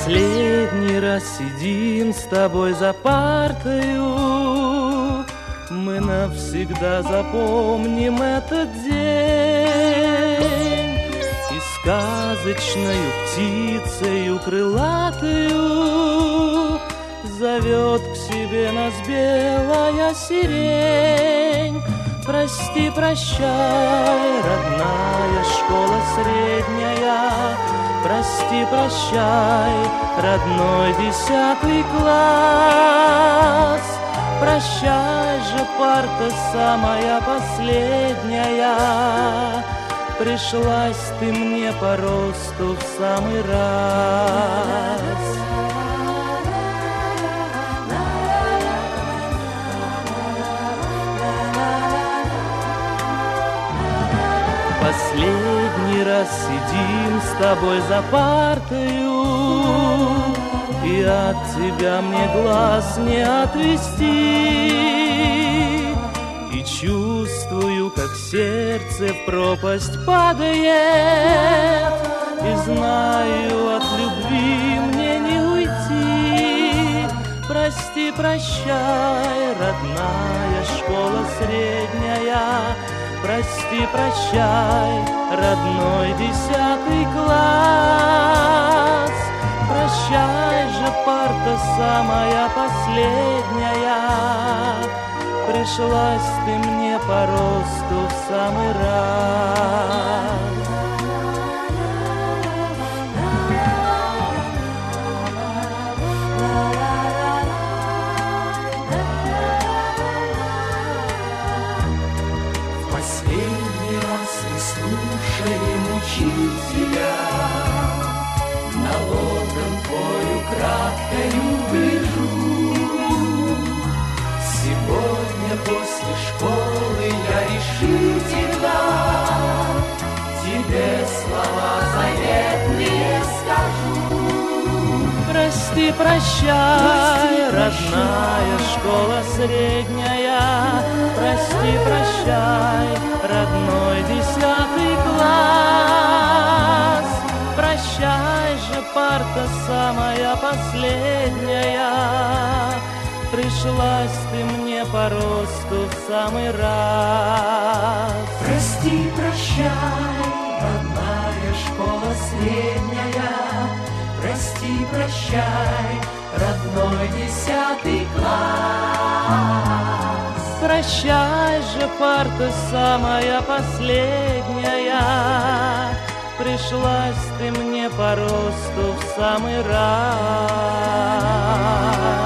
Последний раз сидим с тобой за партою, мы навсегда запомним этот день. И сказочною птицею крылатою зовет к себе нас белая сирень. Прости, прощай, родная школа средняя, прости, прощай, родной 10 класс. Прощай же, парта самая последняя, пришлась ты мне по росту в самый раз. Последний раз сидим с тобой за партою, и от тебя мне глаз не отвести. И чувствую, как сердце в пропасть падает, и знаю, от любви мне не уйти. Прости, прощай, родная школа средняя, прости, прощай, родной 10 класс. Прощай же, парта самая последняя, пришлась ты мне по росту в самый раз. Слушаем учителя, налогом твою краткою гляжу. Сегодня после школы я решительно тебе слова заветные скажу. Прости, прощай, родная школа средняя, прости, прощай, родной 10 класс. Прощай же, парта самая последняя, пришлась ты мне по росту в самый раз. Прости, прощай, родная школа средняя, прости, прощай, родной 10 класс. Прощай же, парта самая последняя, пришлась ты мне по росту в самый раз.